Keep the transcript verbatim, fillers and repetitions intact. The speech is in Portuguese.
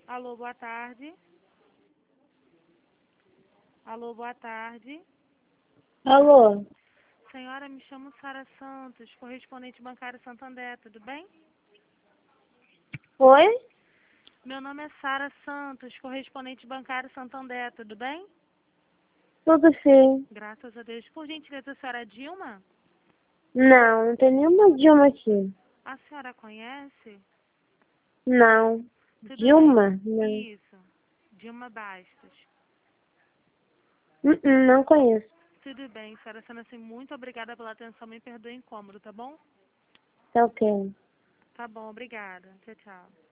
Alô, boa tarde. Alô, boa tarde. Alô? Senhora, me chamo Sara Santos, correspondente bancário Santander, tudo bem? Oi? Meu nome é Sara Santos, correspondente bancário Santander, tudo bem? Tudo sim. Graças a Deus. Por gentileza, a senhora é Dilma? Não, não tem nenhuma Dilma aqui. A senhora conhece? Não. Tudo Dilma? bem. Não. Isso. Dilma Bastos. Uh -uh, não conheço. Tudo bem, senhora sendo assim, muito obrigada pela atenção, me perdoe o incômodo, tá bom? Tá ok. Tá bom, obrigada. Tchau, tchau.